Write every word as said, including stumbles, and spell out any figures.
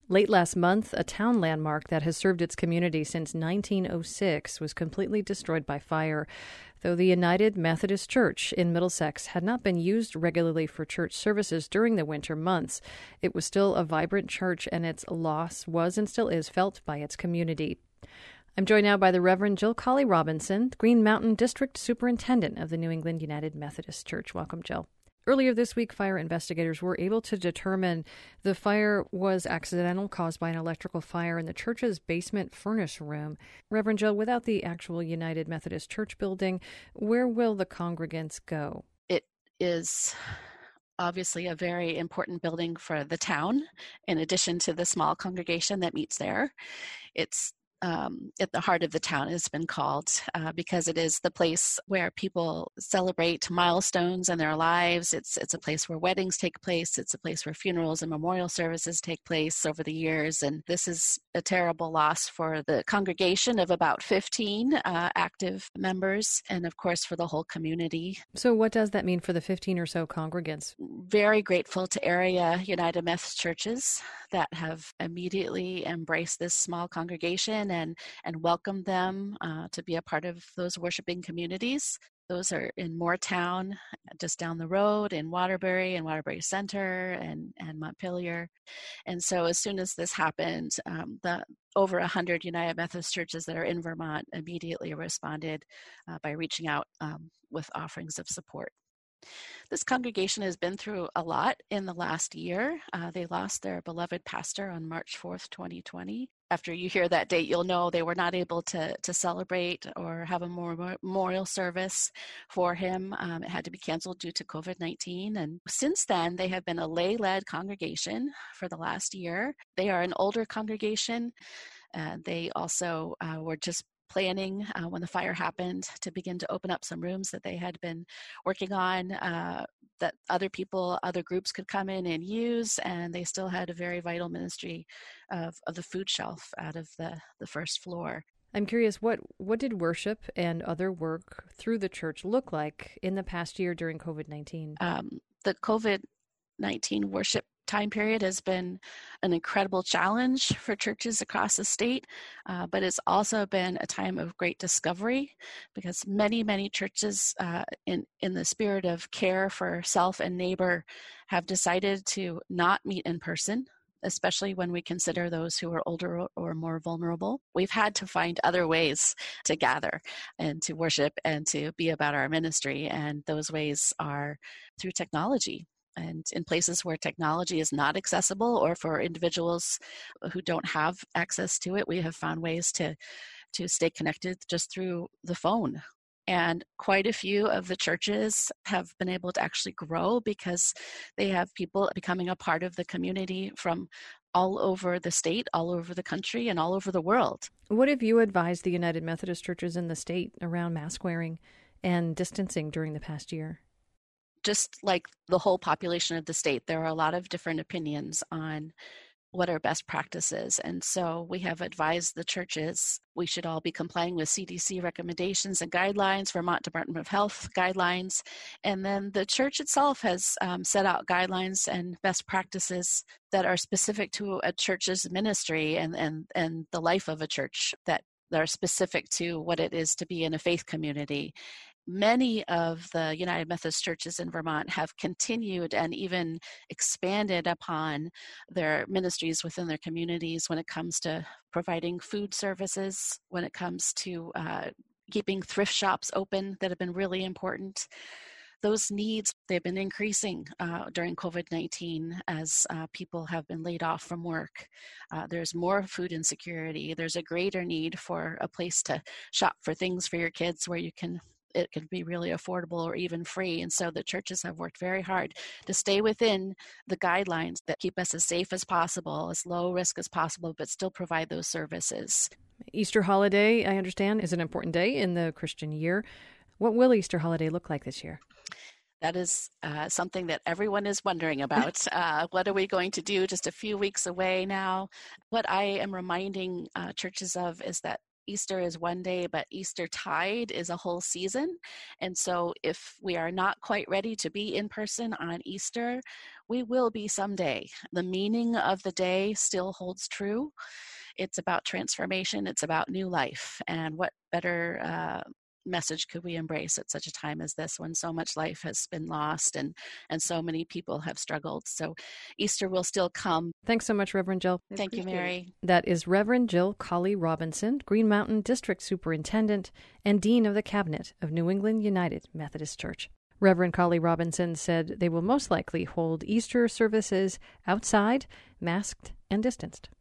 Late last month, a town landmark that has served its community since nineteen oh six was completely destroyed by fire. Though the United Methodist Church in Middlesex had not been used regularly for church services during the winter months, it was still a vibrant church, and its loss was and still is felt by its community. I'm joined now by the Reverend Jill Colley Robinson, Green Mountain District Superintendent of the New England United Methodist Church. Welcome, Jill. Earlier this week, fire investigators were able to determine the fire was accidental, caused by an electrical fire in the church's basement furnace room. Reverend Jill, without the actual United Methodist Church building, where will the congregants go? It is obviously a very important building for the town, in addition to the small congregation that meets there. It's Um, at the heart of the town, has been called uh, because it is the place where people celebrate milestones in their lives. It's it's a place where weddings take place. It's a place where funerals and memorial services take place over the years. And this is a terrible loss for the congregation of about fifteen uh, active members, and of course for the whole community. So what does that mean for the fifteen or so congregants? Very grateful to area United Methodist churches that have immediately embraced this small congregation and, and welcomed them uh, to be a part of those worshiping communities. Those are in Moortown, just down the road, in Waterbury and Waterbury Center and, and Montpelier. And so as soon as this happened, um, the over one hundred United Methodist churches that are in Vermont immediately responded uh, by reaching out um, with offerings of support. This congregation has been through a lot in the last year. Uh, they lost their beloved pastor on March fourth, twenty twenty. After you hear that date, you'll know they were not able to, to celebrate or have a memorial service for him. Um, it had to be canceled due to covid nineteen. And since then, they have been a lay-led congregation for the last year. They are an older congregation. Uh, they also uh, were just planning uh, when the fire happened to begin to open up some rooms that they had been working on uh, that other people, other groups could come in and use, and they still had a very vital ministry of, of the food shelf out of the, the first floor. I'm curious, what, what did worship and other work through the church look like in the past year during covid nineteen? Um, the covid nineteen worship time period has been an incredible challenge for churches across the state, uh, but it's also been a time of great discovery because many, many churches uh, in, in the spirit of care for self and neighbor have decided to not meet in person, especially when we consider those who are older or more vulnerable. We've had to find other ways to gather and to worship and to be about our ministry, and those ways are through technology. And in places where technology is not accessible, or for individuals who don't have access to it, we have found ways to, to stay connected just through the phone. And quite a few of the churches have been able to actually grow because they have people becoming a part of the community from all over the state, all over the country, and all over the world. What have you advised the United Methodist churches in the state around mask wearing and distancing during the past year? Just like the whole population of the state, there are a lot of different opinions on what are best practices. And so we have advised the churches we should all be complying with C D C recommendations and guidelines, Vermont Department of Health guidelines. And then the church itself has um, set out guidelines and best practices that are specific to a church's ministry and, and, and the life of a church that, that are specific to what it is to be in a faith community. Many of the United Methodist churches in Vermont have continued and even expanded upon their ministries within their communities when it comes to providing food services, when it comes to uh, keeping thrift shops open that have been really important. Those needs, they've been increasing uh, during covid nineteen as uh, people have been laid off from work. Uh, there's more food insecurity. There's a greater need for a place to shop for things for your kids where you can it can be really affordable or even free. And so the churches have worked very hard to stay within the guidelines that keep us as safe as possible, as low risk as possible, but still provide those services. Easter holiday, I understand, is an important day in the Christian year. What will Easter holiday look like this year? That is uh, something that everyone is wondering about. Uh, what are we going to do just a few weeks away now? What I am reminding uh, churches of is that Easter is one day, but Eastertide is a whole season. And so if we are not quite ready to be in person on Easter, we will be someday. The meaning of the day still holds true. It's about transformation. It's about new life. And what better uh, message could we embrace at such a time as this, when so much life has been lost and, and so many people have struggled? So Easter will still come. Thanks so much, Reverend Jill. Thank you, Mary. That is Reverend Jill Colley Robinson, Green Mountain District Superintendent and Dean of the Cabinet of New England United Methodist Church. Reverend Colley Robinson said they will most likely hold Easter services outside, masked and distanced.